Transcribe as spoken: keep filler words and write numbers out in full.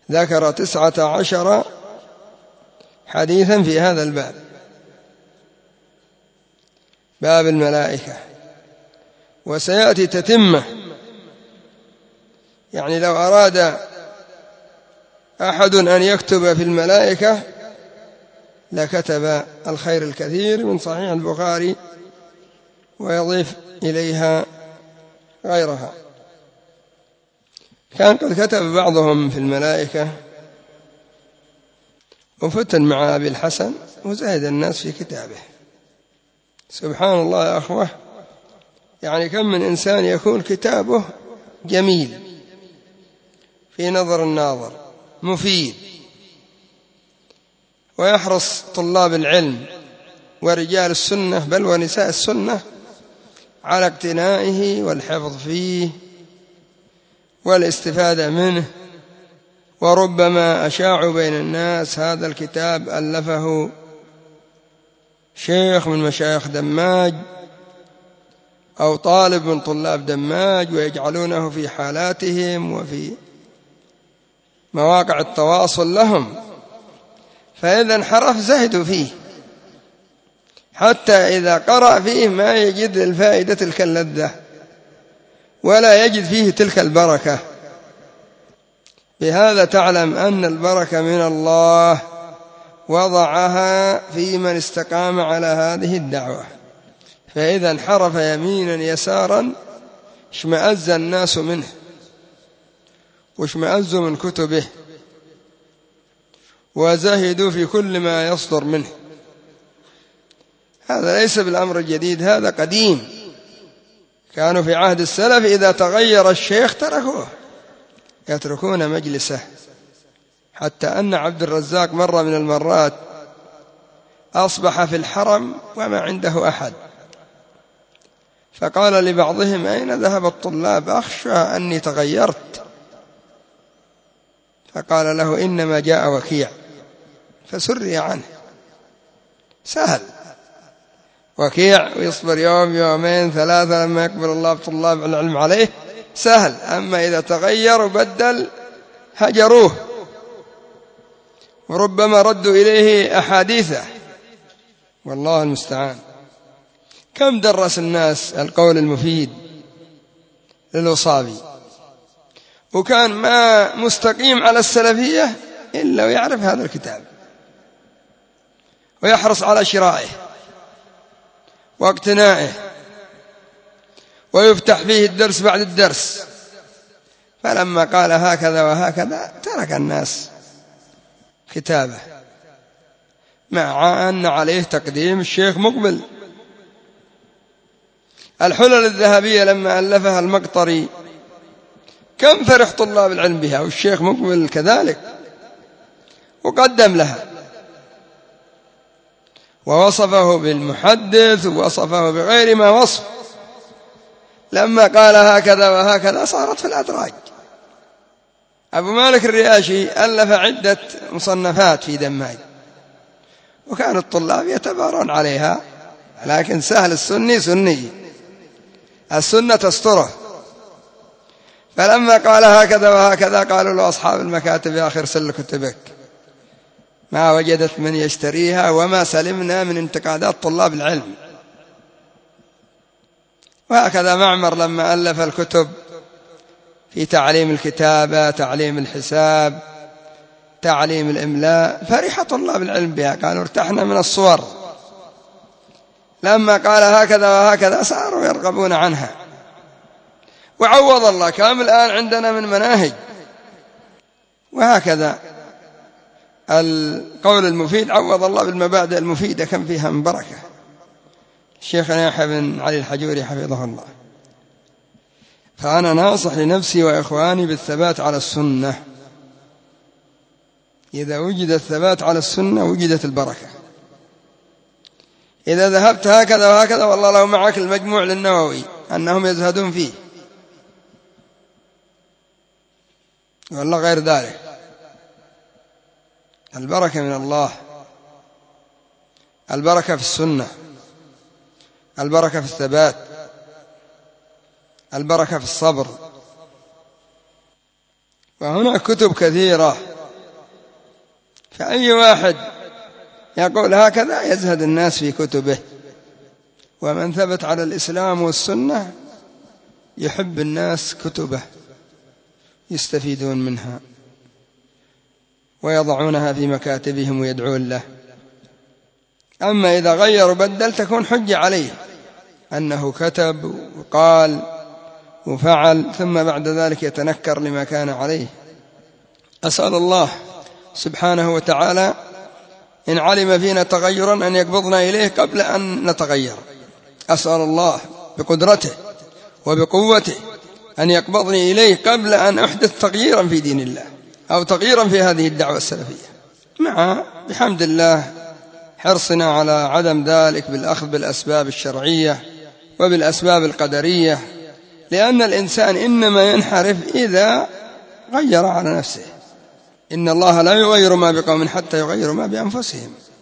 ذكر تسعة عشر حديثا في هذا الباب، باب الملائكة، وسيأتي تتمة. يعني لو أراد أحد أن يكتب في الملائكة لكتب الخير الكثير من صحيح البخاري ويضيف إليها غيرها. كان قد كتب بعضهم في الملائكة وفتن مع أبي الحسن وزهد الناس في كتابه. سبحان الله يا أخوة، يعني كم من إنسان يكون كتابه جميل في نظر الناظر مفيد، ويحرص طلاب العلم ورجال السنة بل ونساء السنة على اقتنائه والحفظ فيه والاستفادة منه. وربما أشاعوا بين الناس هذا الكتاب ألفه شيخ من مشايخ دماج أو طالب من طلاب دماج، ويجعلونه في حالاتهم وفي مواقع التواصل لهم، فإذا انحرف زهدوا فيه، حتى إذا قرأ فيه ما يجد الفائدة تلك اللذة ولا يجد فيه تلك البركة. بهذا تعلم أن البركة من الله وضعها في من استقام على هذه الدعوة. فإذا انحرف يمينا يسارا اشمأز الناس منه واشمأزوا من كتبه وزهدوا في كل ما يصدر منه. هذا ليس بالأمر الجديد، هذا قديم. كانوا في عهد السلف إذا تغير الشيخ تركوه، يتركون مجلسه. حتى أن عبد الرزاق مرة من المرات أصبح في الحرم وما عنده أحد، فقال لبعضهم: أين ذهب الطلاب؟ أخشى أني تغيرت. فقال له: إنما جاء وكيع. فسري عنه، سهل وكيع ويصبر يوم يومين ثلاثة لما يقبل الله بطلاب العلم عليه، سهل. أما إذا تغير وبدل هجروه وربما ردوا إليه أحاديثه، والله المستعان. كم درس الناس القول المفيد للوصابي، وكان ما مستقيم على السلفية إلا ويعرف هذا الكتاب ويحرص على شرائه واقتنائه ويفتح فيه الدرس بعد الدرس. فلما قال هكذا وهكذا ترك الناس كتابه، مع أن عليه تقديم الشيخ مقبل. الحلل الذهبية لما ألفها المقطري كم فرح طلاب العلم بها، والشيخ مقبل كذلك، وقدم لها ووصفه بالمحدث ووصفه بغير ما وصف. لما قال هكذا وهكذا صارت في الأدراج. أبو مالك الرياشي ألف عدة مصنفات في دماج، وكان الطلاب يتبارون عليها، لكن سهل السني سني، السنة تستره. فلما قال هكذا وهكذا قالوا له أصحاب المكاتب: يا أخي ارسل كتبك، ما وجدت من يشتريها وما سلمنا من انتقادات طلاب العلم. وهكذا معمر لما ألف الكتب في تعليم الكتابة، تعليم الحساب، تعليم الإملاء، فرح طلاب العلم بها، قالوا ارتحنا من الصور. لما قال هكذا وهكذا صاروا يرغبون عنها. وعوض الله، كم الآن عندنا من مناهج. وهكذا القول المفيد عوض الله بالمبادئ المفيدة، كم فيها من بركة. الشيخ يحيى بن علي الحجوري حفظه الله. فأنا ناصح لنفسي وإخواني بالثبات على السنة. إذا وجد الثبات على السنة وجدت البركة. إذا ذهبت هكذا وهكذا، والله لو معك المجموع للنووي أنهم يزهدون فيه، والله غير ذلك. البركة من الله، البركة في السنة، البركة في الثبات، البركة في الصبر. وهناك كتب كثيرة فأي واحد يقول هكذا يزهد الناس في كتبه، ومن ثبت على الإسلام والسنة يحب الناس كتبه يستفيدون منها ويضعونها في مكاتبهم ويدعون له. أما إذا غير وبدل تكون حجة عليه أنه كتب وقال وفعل، ثم بعد ذلك يتنكر لما كان عليه. أسأل الله سبحانه وتعالى إن علم فينا تغيرا أن يقبضنا إليه قبل أن نتغير. أسأل الله بقدرته وبقوته أن يقبضني إليه قبل أن أحدث تغييرا في دين الله أو تغييرا في هذه الدعوة السلفية، مع بحمد الله حرصنا على عدم ذلك بالأخذ بالأسباب الشرعية وبالأسباب القدرية، لأن الإنسان إنما ينحرف إذا غير على نفسه. إن الله لا يغير ما بقوم حتى يغيروا ما بأنفسهم.